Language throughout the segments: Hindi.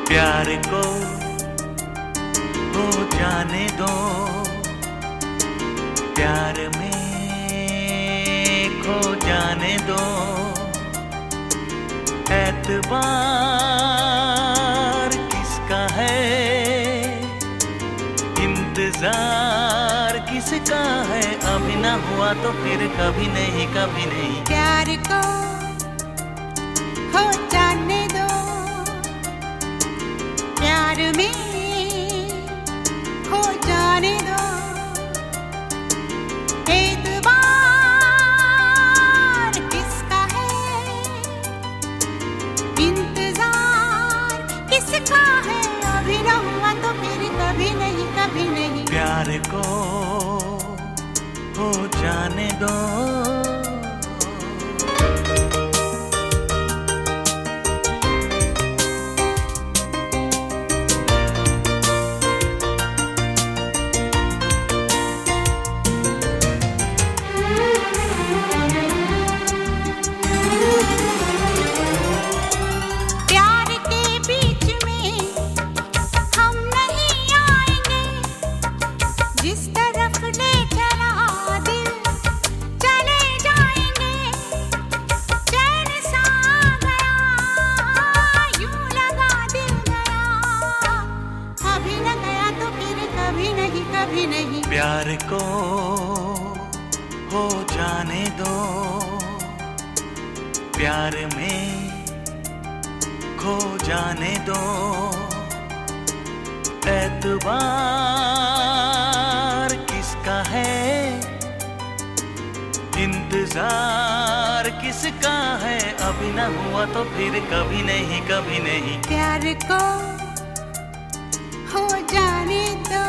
प्यार को हो जाने दो, प्यार में खो जाने दो। एतबार किसका है, इंतजार किसका है। अभी ना हुआ तो फिर कभी नहीं, कभी नहीं। प्यार को हो जाने दो, प्यार में हो जाने दो। एतबार किसका है, इंतजार किसका है। अभी ना हुआ तो फिर कभी नहीं, कभी नहीं। प्यार को हो जाने दो। प्यार को हो जाने दो, प्यार में खो जाने दो। एतबार किसका है, इंतजार किसका है। अभी ना हुआ तो फिर कभी नहीं, कभी नहीं। प्यार को हो जाने दो।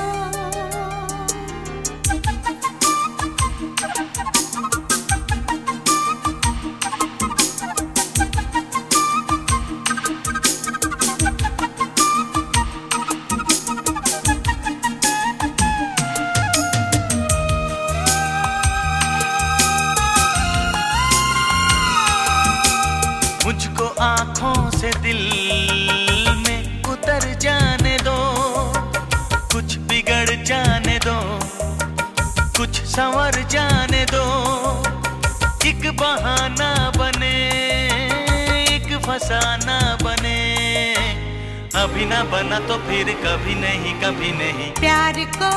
मुझको आँखों से दिल में उतर जाने दो, कुछ बिगड़ जाने दो, कुछ संवर जाने दो। एक बहाना बने, एक फसाना बने। अभी ना बना तो फिर कभी नहीं, कभी नहीं। प्यार को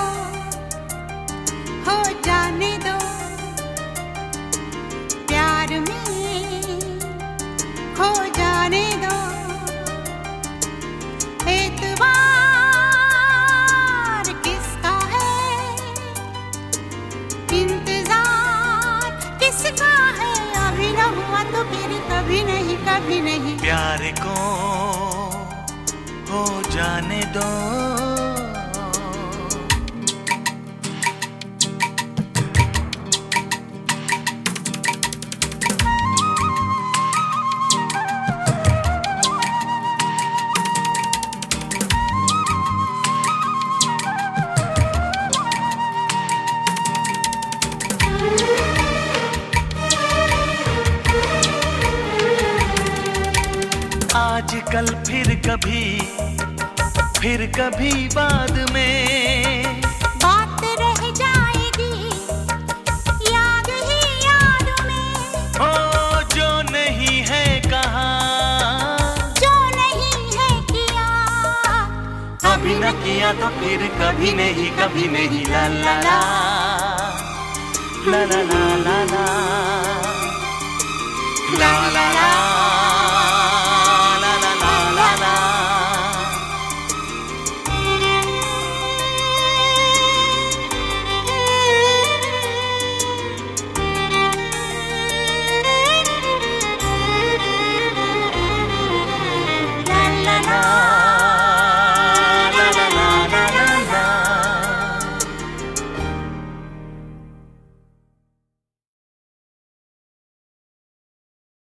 हो जाने दो, प्यार में हो जाने दो। एतबार किसका है, इंतजार किसका है। अभी ना हुआ तो फिर कभी नहीं, कभी नहीं। प्यार को हो जाने दो। आजकल फिर कभी बाद में बात रह जाएगी, याद ही याद में। ओ जो नहीं है कहा, जो नहीं है किया, अभी न किया तो फिर कभी नहीं, कभी नहीं। ला ला ला ला ला ला ला ला ला ला ला।